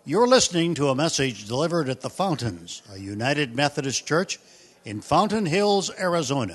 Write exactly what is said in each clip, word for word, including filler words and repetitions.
You're listening to a message delivered at the Fountains, a United Methodist Church in Fountain Hills, Arizona.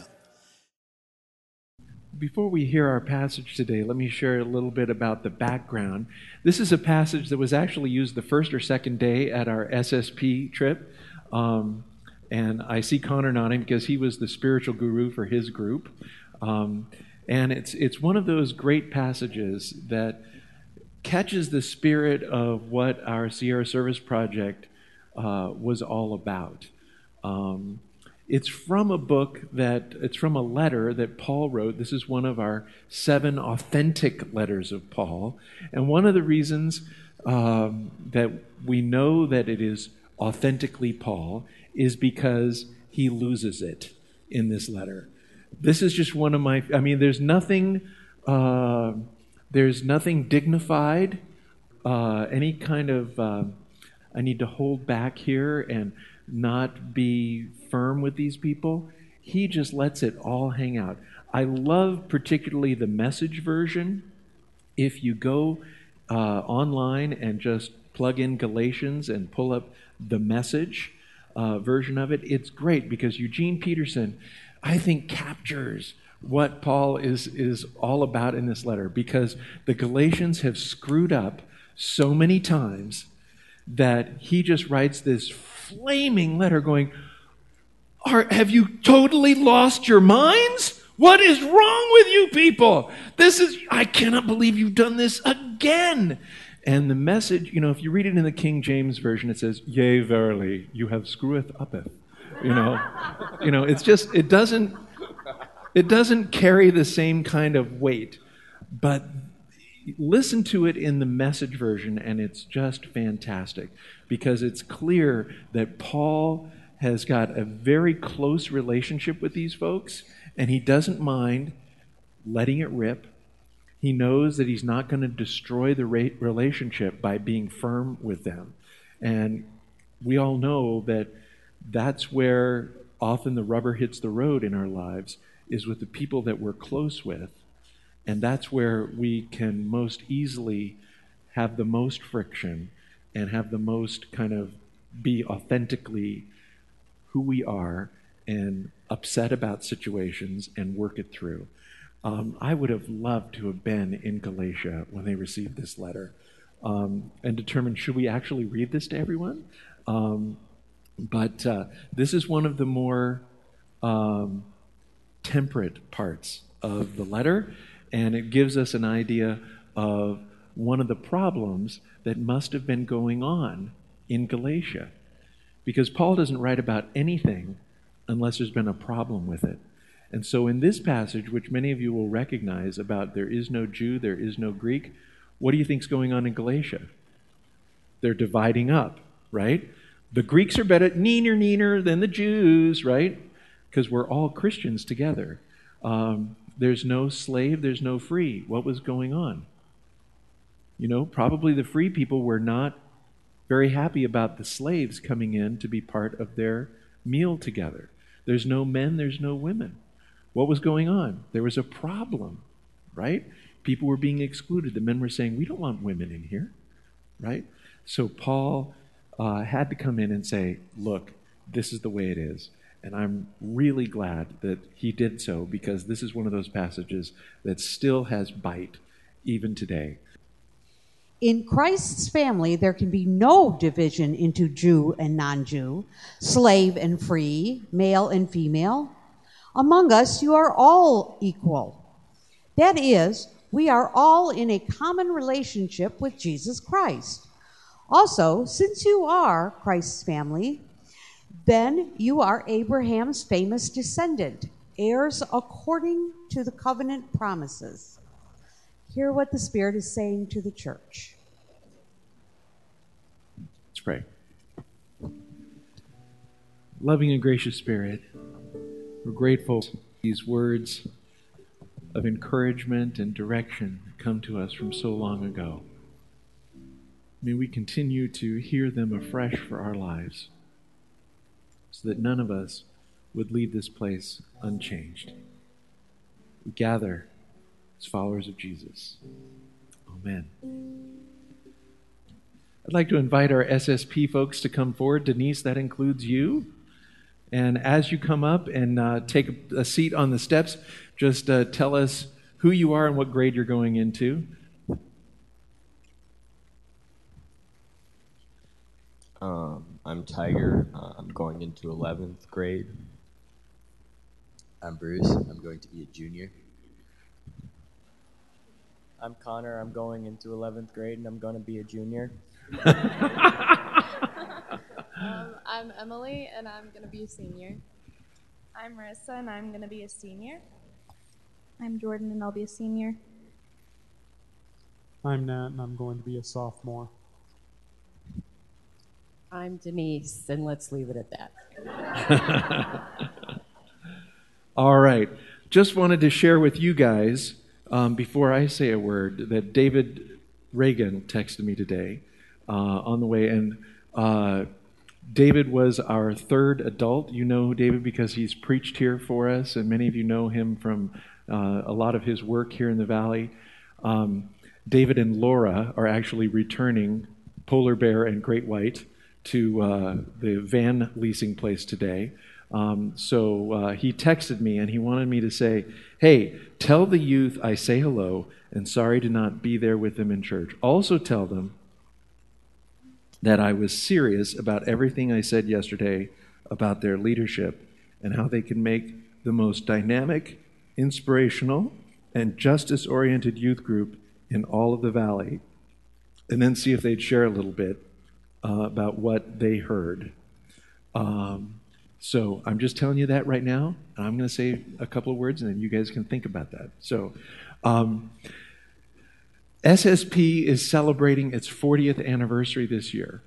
Before we hear our passage today, let me share a little bit about the background. This is a passage that was actually used the first or second day at our S S P trip. Um, and I see Connor nodding because he was the spiritual guru for his group. Um, and it's it's one of those great passages that catches the spirit of what our Sierra Service Project uh, was all about. Um, it's from a book that, it's from a letter that Paul wrote. This is one of our seven authentic letters of Paul. And one of the reasons um, that we know that it is authentically Paul is because he loses it in this letter. This is just one of my, I mean, there's nothing... Uh, There's nothing dignified, uh, any kind of, uh, I need to hold back here and not be firm with these people. He just lets it all hang out. I love particularly the Message version. If you go uh, online and just plug in Galatians and pull up the Message uh, version of it, it's great because Eugene Peterson, I think, captures what Paul is, is all about in this letter, because the Galatians have screwed up so many times that he just writes this flaming letter going, Are, have you totally lost your minds? What is wrong with you people? This is, I cannot believe you've done this again. And the Message, you know, if you read it in the King James Version, it says, Yea, verily, you have screweth uppeth. You know, you know, it's just, it doesn't, It doesn't carry the same kind of weight, but listen to it in the Message version, and it's just fantastic because it's clear that Paul has got a very close relationship with these folks, and he doesn't mind letting it rip. He knows that he's not going to destroy the relationship by being firm with them. And we all know that that's where often the rubber hits the road in our lives, is with the people that we're close with. And that's where we can most easily have the most friction and have the most kind of be authentically who we are and upset about situations and work it through. Um, I would have loved to have been in Galatia when they received this letter um, and determined, should we actually read this to everyone? Um, but uh, this is one of the more um, temperate parts of the letter, and it gives us an idea of one of the problems that must have been going on in Galatia. Because Paul doesn't write about anything unless there's been a problem with it. And so in this passage, which many of you will recognize about there is no Jew, there is no Greek, what do you think's going on in Galatia? They're dividing up, right? The Greeks are better, neener, neener than the Jews, right? Because we're all Christians together. Um, there's no slave, there's no free. What was going on? You know, probably the free people were not very happy about the slaves coming in to be part of their meal together. There's no men, there's no women. What was going on? There was a problem, right? People were being excluded. The men were saying, we don't want women in here, right? So Paul uh, had to come in and say, look, this is the way it is. And I'm really glad that he did so, because this is one of those passages that still has bite even today. In Christ's family, there can be no division into Jew and non-Jew, slave and free, male and female. Among us, you are all equal. That is, we are all in a common relationship with Jesus Christ. Also, since you are Christ's family, then you are Abraham's famous descendant, heirs according to the covenant promises. Hear what the Spirit is saying to the church. Let's pray. Loving and gracious Spirit, we're grateful for these words of encouragement and direction that come to us from so long ago. May we continue to hear them afresh for our lives, so that none of us would leave this place unchanged. We gather as followers of Jesus. Amen. I'd like to invite our S S P folks to come forward. Denise, that includes you. And as you come up and uh, take a, a seat on the steps, just uh, tell us who you are and what grade you're going into. Um, I'm Tiger. Uh, I'm going into eleventh grade. I'm Bruce. I'm going to be a junior. I'm Connor. I'm going into eleventh grade, and I'm going to be a junior. um, I'm Emily, and I'm going to be a senior. I'm Marissa, and I'm going to be a senior. I'm Jordan, and I'll be a senior. I'm Nat, and I'm going to be a sophomore. I'm Denise, and let's leave it at that. All right. Just wanted to share with you guys, um, before I say a word, that David Reagan texted me today uh, on the way. And uh, David was our third adult. You know David because he's preached here for us, and many of you know him from uh, a lot of his work here in the Valley. Um, David and Laura are actually returning Polar Bear and Great White to uh, the van leasing place today. Um, so uh, he texted me and he wanted me to say, hey, tell the youth I say hello and sorry to not be there with them in church. Also tell them that I was serious about everything I said yesterday about their leadership and how they can make the most dynamic, inspirational, and justice-oriented youth group in all of the Valley. And then see if they'd share a little bit uh, about what they heard. Um, So I'm just telling you that right now, and I'm going to say a couple of words, and then you guys can think about that. So um, S S P is celebrating its fortieth anniversary this year.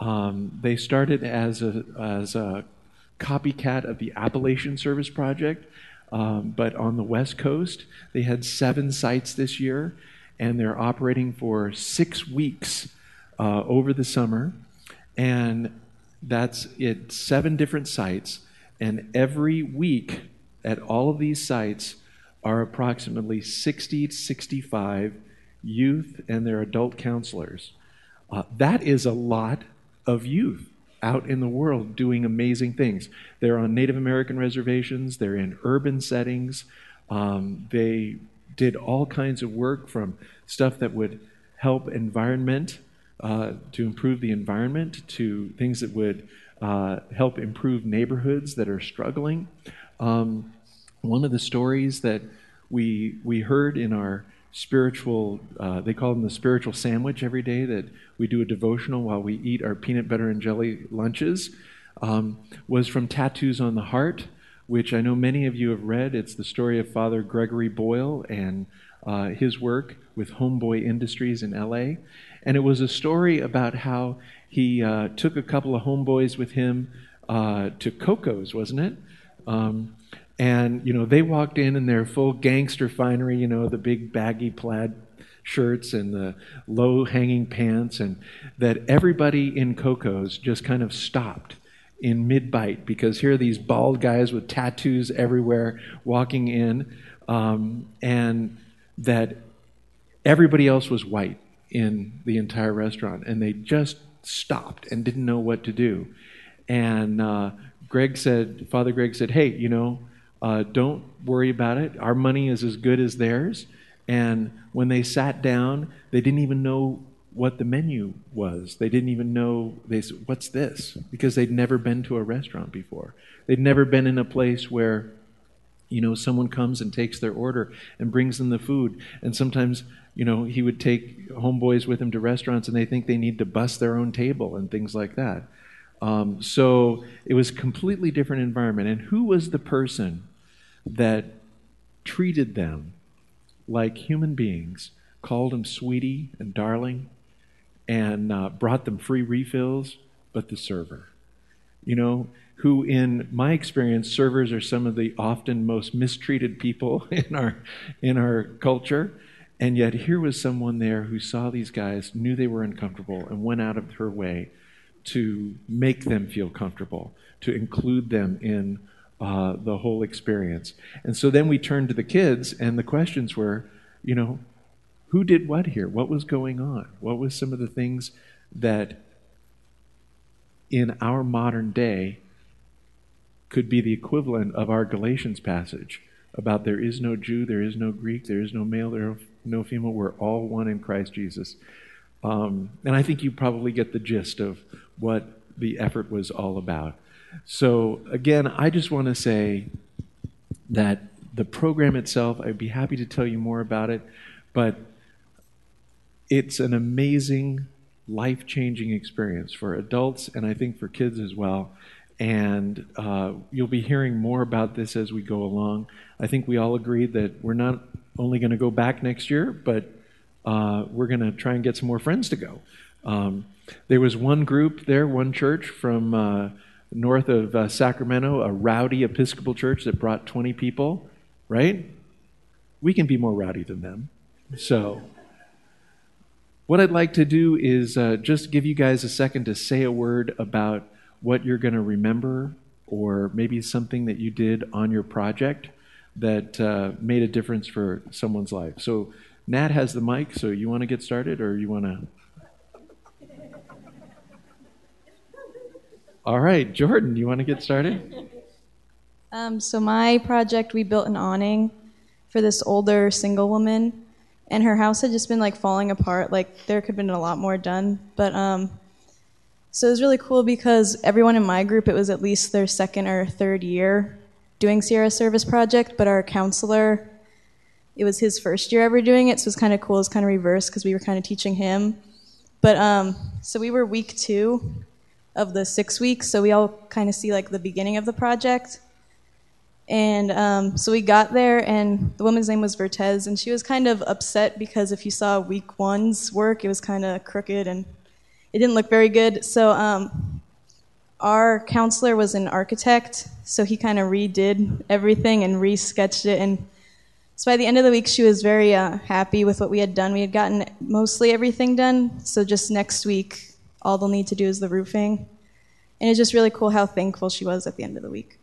Um, they started as a, as a copycat of the Appalachian Service Project, um, but on the West Coast. They had seven sites this year, and they're operating for six weeks uh, over the summer. And that's it, seven different sites, and every week at all of these sites are approximately sixty to sixty-five youth and their adult counselors. Uh, that is a lot of youth out in the world doing amazing things. They're on Native American reservations, they're in urban settings, um, they did all kinds of work from stuff that would help environment, Uh, to improve the environment, to things that would uh, help improve neighborhoods that are struggling. Um, one of the stories that we we heard in our spiritual, uh, they call them the spiritual sandwich every day, that we do a devotional while we eat our peanut butter and jelly lunches, um, was from Tattoos on the Heart, which I know many of you have read. It's the story of Father Gregory Boyle and uh, his work with Homeboy Industries in L A. And it was a story about how he uh, took a couple of homeboys with him uh, to Coco's, wasn't it? Um, and, you know, they walked in in their full gangster finery, you know, the big baggy plaid shirts and the low-hanging pants, and that everybody in Coco's just kind of stopped in mid-bite because here are these bald guys with tattoos everywhere walking in, um, and that everybody else was white in the entire restaurant, and they just stopped and didn't know what to do. And uh, Greg said, Father Greg said, hey, you know, uh, don't worry about it. Our money is as good as theirs. And when they sat down, they didn't even know what the menu was. They didn't even know, they said, what's this? Because they'd never been to a restaurant before. They'd never been in a place where, you know, someone comes and takes their order and brings them the food. And sometimes, you know, he would take homeboys with him to restaurants and they think they need to bust their own table and things like that. Um, so it was a completely different environment. And who was the person that treated them like human beings, called them sweetie and darling, and uh, brought them free refills? But the server. You know, who in my experience, servers are some of the often most mistreated people in our in our culture. And yet here was someone there who saw these guys, knew they were uncomfortable, and went out of her way to make them feel comfortable, to include them in uh, the whole experience. And so then we turned to the kids, and the questions were, you know, who did what here? What was going on? What was some of the things that in our modern day could be the equivalent of our Galatians passage about there is no Jew, there is no Greek, there is no male, there is no female, we're all one in Christ Jesus. Um, and I think you probably get the gist of what the effort was all about. So again, I just want to say that the program itself, I'd be happy to tell you more about it, but it's an amazing, life-changing experience for adults and I think for kids as well. And uh, you'll be hearing more about this as we go along. I think we all agreed that we're not only going to go back next year, but uh, we're going to try and get some more friends to go. Um, there was one group there, one church from uh, north of uh, Sacramento, a rowdy Episcopal church that brought twenty people, right? We can be more rowdy than them. So what I'd like to do is uh, just give you guys a second to say a word about what you're going to remember, or maybe something that you did on your project that uh, made a difference for someone's life. So Nat has the mic, so you want to get started, or you want to? All right, Jordan, you want to get started? Um, so my project, we built an awning for this older single woman, and her house had just been like falling apart. Like there could have been a lot more done, but um, so it was really cool because everyone in my group, it was at least their second or third year doing Sierra Service Project, but our counselor, it was his first year ever doing it, so it was kind of cool. It was kind of reversed because we were kind of teaching him. But um, so we were week two of the six weeks, so we all kind of see like the beginning of the project. And um, so we got there, and the woman's name was Vertez, and she was kind of upset because if you saw week one's work, it was kind of crooked and it didn't look very good. So um, our counselor was an architect, so he kind of redid everything and re-sketched it. And so by the end of the week, she was very uh, happy with what we had done. We had gotten mostly everything done, so just next week, all they'll need to do is the roofing. And it's just really cool how thankful she was at the end of the week.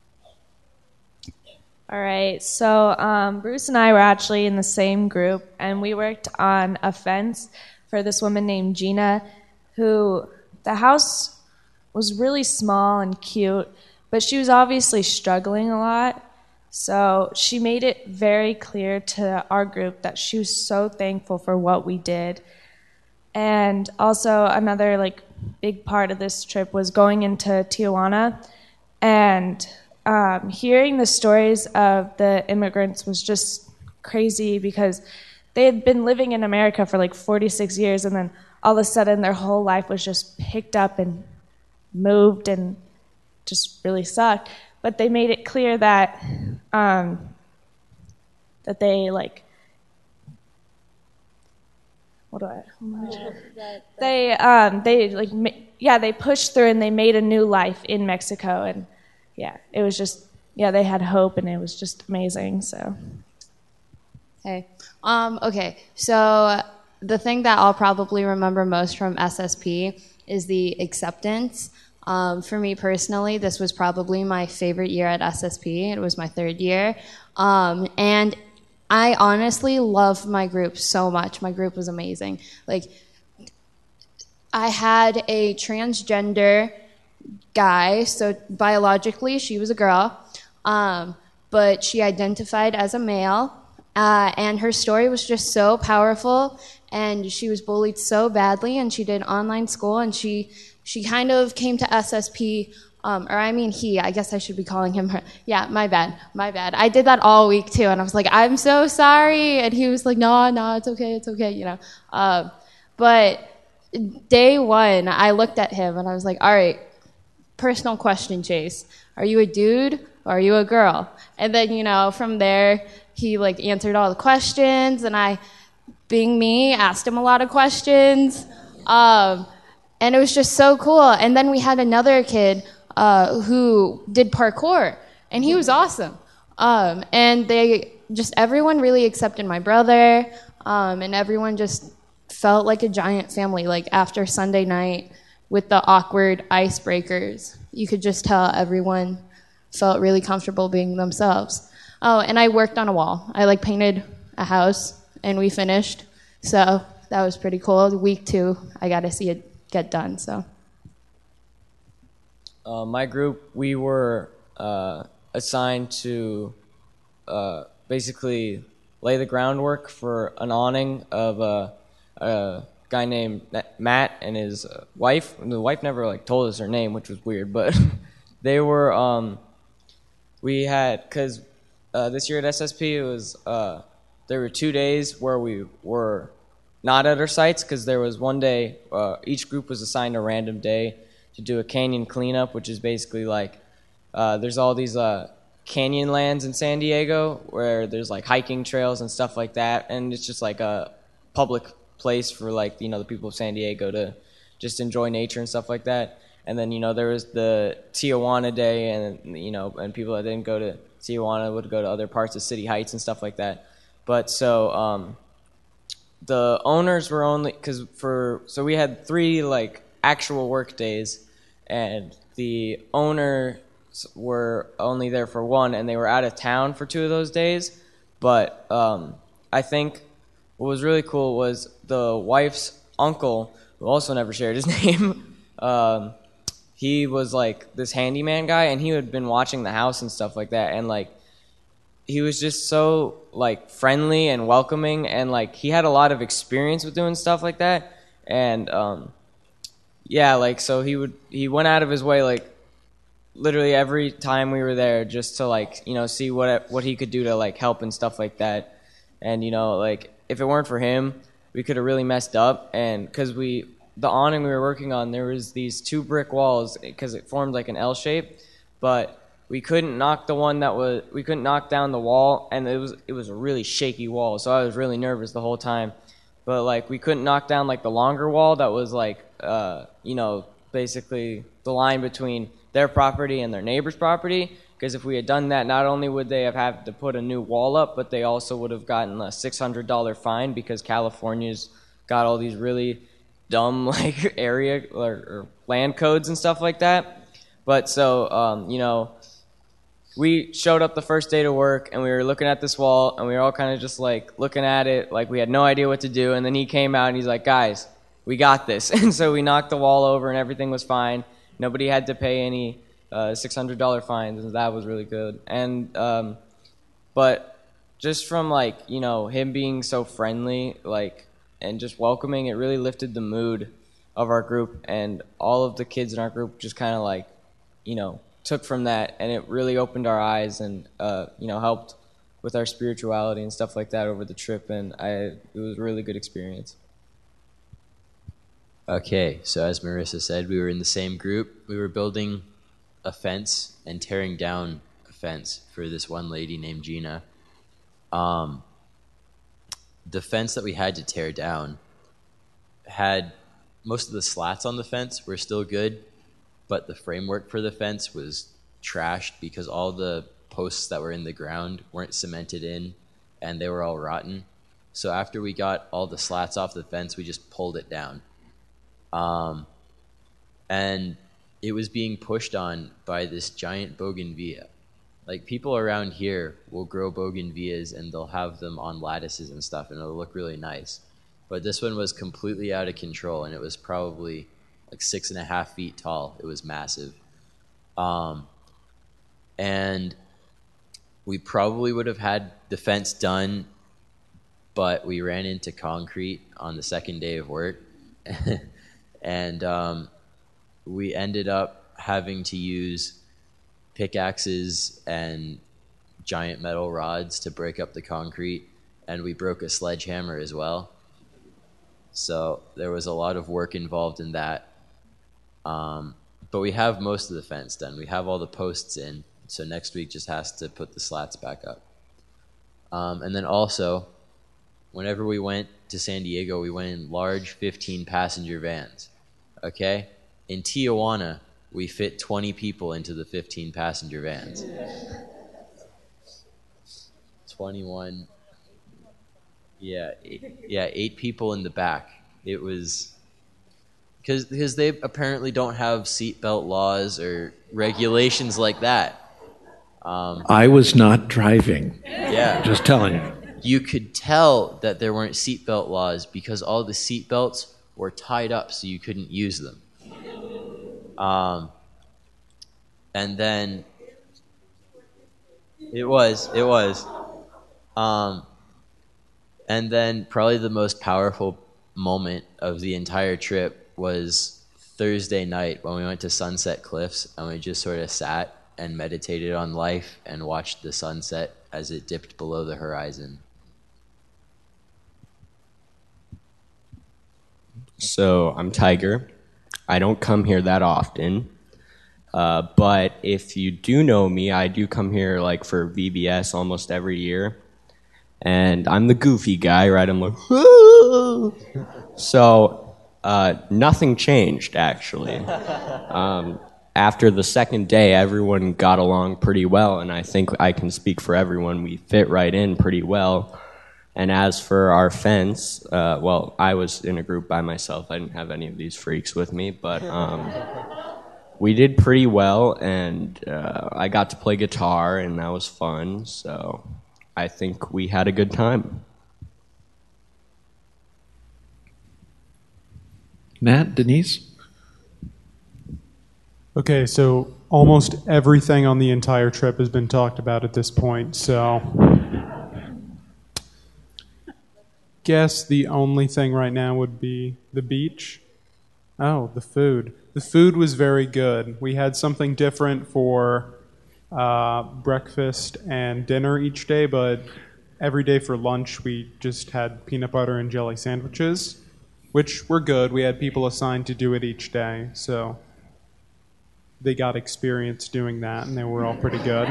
All right, so um, Bruce and I were actually in the same group, and we worked on a fence for this woman named Gina, who the house was really small and cute, but she was obviously struggling a lot. So she made it very clear to our group that she was so thankful for what we did. And also another like big part of this trip was going into Tijuana, and um, hearing the stories of the immigrants was just crazy because they had been living in America for like forty-six years, and then all of a sudden their whole life was just picked up and moved and just really sucked. But they made it clear that um, that they like what do I? Oh they um, they like ma- yeah they pushed through and they made a new life in Mexico, and yeah it was just yeah they had hope, and it was just amazing. So hey um, okay so the thing that I'll probably remember most from S S P is the acceptance. Um, for me personally, this was probably my favorite year at S S P. It was my third year. Um, and I honestly loved my group so much. My group was amazing. Like, I had a transgender guy, so biologically she was a girl, um, but she identified as a male. Uh, and her story was just so powerful, and she was bullied so badly, and she did online school, and she she kind of came to S S P, um, or I mean he, I guess I should be calling him her. Yeah, my bad, my bad. I did that all week too, and I was like, I'm so sorry, and he was like, no, no, it's okay, it's okay, you know. Uh, but day one, I looked at him, and I was like, all right, personal question, Chase. Are you a dude, or are you a girl? And then, you know, from there, he like answered all the questions, and I, being me, asked him a lot of questions, um, and it was just so cool. And then we had another kid uh, who did parkour, and he was awesome. Um, and they just everyone really accepted my brother, um, and everyone just felt like a giant family. Like after Sunday night with the awkward icebreakers, you could just tell everyone felt really comfortable being themselves. Oh, and I worked on a wall. I like painted a house, and we finished. So that was pretty cool. Week two, I got to see it get done. So. Uh, my group, we were uh, assigned to uh, basically lay the groundwork for an awning of a, a guy named Matt and his wife. And the wife never like told us her name, which was weird, but they were. Um, we had because uh, this year at S S P it was uh, there were two days where we were not at our sites because there was one day uh, each group was assigned a random day to do a canyon cleanup, which is basically like uh, there's all these uh, canyon lands in San Diego where there's like hiking trails and stuff like that, and it's just like a public place for like you know the people of San Diego to just enjoy nature and stuff like that. And then you know there was the Tijuana Day, and you know and people that didn't go to Tijuana would go to other parts of City Heights and stuff like that. But so um, the owners were only because for so we had three like actual work days, and the owners were only there for one, and they were out of town for two of those days. But um, I think what was really cool was the wife's uncle, who also never shared his name. um, he was like this handyman guy, and he had been watching the house and stuff like that, and like he was just so like friendly and welcoming, and like he had a lot of experience with doing stuff like that. And um, yeah, like so he would he went out of his way like literally every time we were there just to like you know see what what he could do to like help and stuff like that. And you know like if it weren't for him, we could have really messed up. And because we the awning we were working on, there was these two brick walls because it formed like an L shape, but we couldn't knock the one that was we couldn't knock down the wall, and it was it was a really shaky wall, so I was really nervous the whole time. But like we couldn't knock down like the longer wall that was like uh, you know basically the line between their property and their neighbor's property, because if we had done that, not only would they have had to put a new wall up, but they also would have gotten a six hundred dollars fine because California's got all these really dumb like area or, or land codes and stuff like that. But so um, you know we showed up the first day to work, and we were looking at this wall, and we were all kind of just like looking at it like we had no idea what to do. And then he came out and he's like, guys, we got this. And so we knocked the wall over and everything was fine. Nobody had to pay any uh, six hundred dollars fines, and that was really good. And um, but just from like you know him being so friendly like and just welcoming, it really lifted the mood of our group, and all of the kids in our group just kind of like you know took from that, and it really opened our eyes and uh, you know helped with our spirituality and stuff like that over the trip. And I it was a really good experience. Okay, so as Marissa said, we were in the same group. We were building a fence and tearing down a fence for this one lady named Gina. Um, the fence that we had to tear down had most of the slats on the fence were still good, but the framework for the fence was trashed because all the posts that were in the ground weren't cemented in, and they were all rotten. So after we got all the slats off the fence, we just pulled it down. Um, and it was being pushed on by this giant bougainvillea. Like people around here will grow bougainvilleas and they'll have them on lattices and stuff, and it'll look really nice. But this one was completely out of control, and it was probably like six and a half feet tall. It was massive. Um, and we probably would have had the fence done, but we ran into concrete on the second day of work. And um, we ended up having to use pickaxes and giant metal rods to break up the concrete, and we broke a sledgehammer as well. So there was a lot of work involved in that. Um, but we have most of the fence done. We have all the posts in, so next week just has to put the slats back up. Um, and then also, whenever we went to San Diego, we went in large fifteen passenger vans. Okay? In Tijuana, we fit twenty people into the fifteen passenger vans. twenty-one. Yeah, eight, yeah, eight people in the back. It was because because they apparently don't have seatbelt laws or regulations like that. Um, I was not driving. Yeah, just telling you. You could tell that there weren't seatbelt laws because all the seatbelts were tied up so you couldn't use them. Um, and then it was, it was. Um, and then probably the most powerful moment of the entire trip was Thursday night when we went to Sunset Cliffs and we just sort of sat and meditated on life and watched the sunset as it dipped below the horizon. So I'm Tiger. I don't come here that often. Uh, but if you do know me, I do come here like for V B S almost every year. And I'm the goofy guy, right? I'm like, woo! So uh, nothing changed, actually. Um, after the second day, everyone got along pretty well, and I think I can speak for everyone. We fit right in pretty well. And as for our fence, uh, well, I was in a group by myself. I didn't have any of these freaks with me, but um, we did pretty well, and uh, I got to play guitar, and that was fun, so I think we had a good time. Matt, Denise? Okay, so almost everything on the entire trip has been talked about at this point, so guess the only thing right now would be the beach. Oh, the food. The food was very good. We had something different for uh, breakfast and dinner each day, but every day for lunch we just had peanut butter and jelly sandwiches, which were good. We had people assigned to do it each day, so they got experience doing that, and they were all pretty good.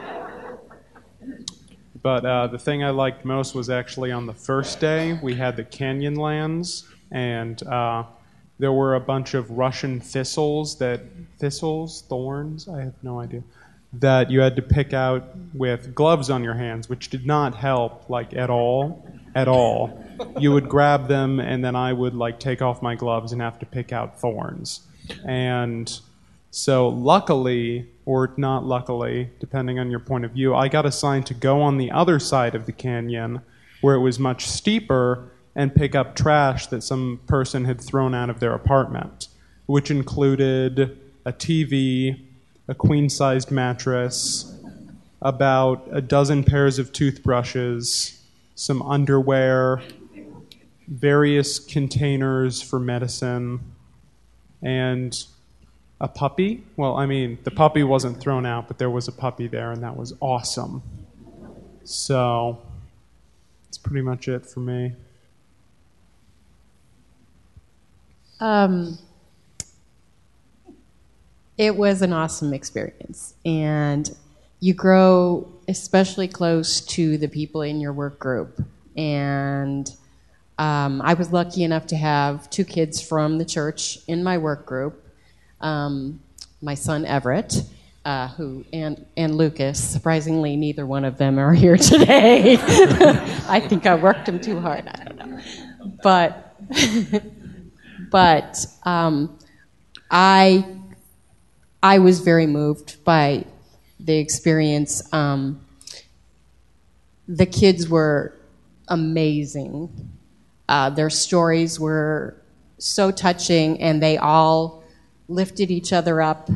But uh, the thing I liked most was actually on the first day, we had the Canyonlands, and uh, there were a bunch of Russian thistles that, thistles, thorns, I have no idea, that you had to pick out with gloves on your hands, which did not help, like, at all, at all. You would grab them, and then I would, like, take off my gloves and have to pick out thorns. And so luckily, or not luckily, depending on your point of view, I got assigned to go on the other side of the canyon where it was much steeper and pick up trash that some person had thrown out of their apartment, which included a T V, a queen-sized mattress, about a dozen pairs of toothbrushes, some underwear, various containers for medicine, and a puppy. Well, I mean, the puppy wasn't thrown out, but there was a puppy there, and that was awesome. So that's pretty much it for me. Um, it was an awesome experience, and you grow especially close to the people in your work group. And um, I was lucky enough to have two kids from the church in my work group. Um, my son Everett, uh, who and and Lucas. Surprisingly, neither one of them are here today. I think I worked them too hard. I don't know, but but um, I I was very moved by the experience. Um, the kids were amazing. Uh, their stories were so touching, and they all lifted each other up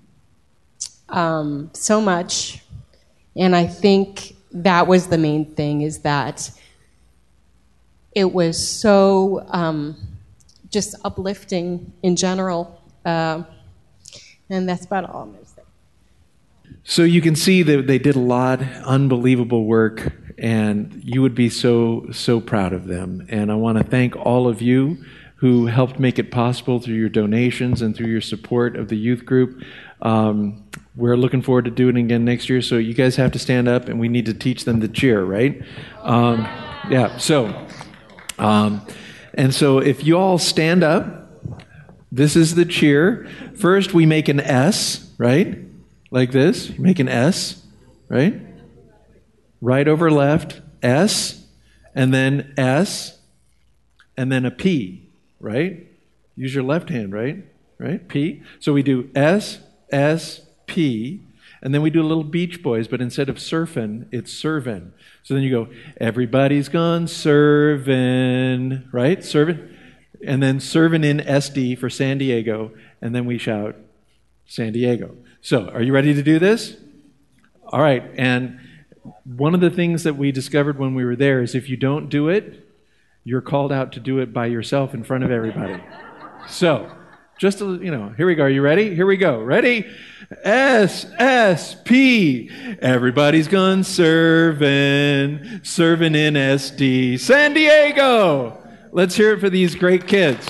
um, so much. And I think that was the main thing, is that it was so um, just uplifting in general. Uh, and that's about all I'm going to say. So you can see that they did a lot, unbelievable work, and you would be so, so proud of them. And I want to thank all of you who helped make it possible through your donations and through your support of the youth group. Um, we're looking forward to doing it again next year, so you guys have to stand up, and we need to teach them to cheer, right? Um, yeah, so, um, and so if you all stand up, this is the cheer. First, we make an S, right? Like this. You make an S, right? Right over left, S, and then S, and then a P. Right? Use your left hand, right? Right? P. So we do S, S, P, and then we do a little Beach Boys, but instead of surfing, it's servin'. So then you go, everybody's gone servin', right? Servin'. and then serving in S D for San Diego, and then we shout San Diego. So, are you ready to do this? All right, and one of the things that we discovered when we were there is if you don't do it, you're called out to do it by yourself in front of everybody. So, just, to, you know, here we go. Are you ready? Here we go. Ready? S S P. Everybody's gone serving, serving in S D. San Diego. Let's hear it for these great kids.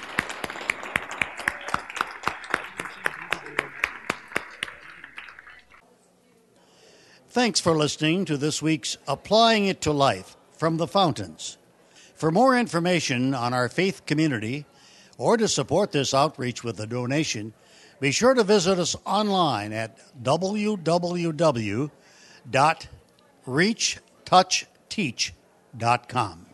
Thanks for listening to this week's Applying It to Life from the Fountains. For more information on our faith community or to support this outreach with a donation, be sure to visit us online at w w w dot reach touch teach dot com.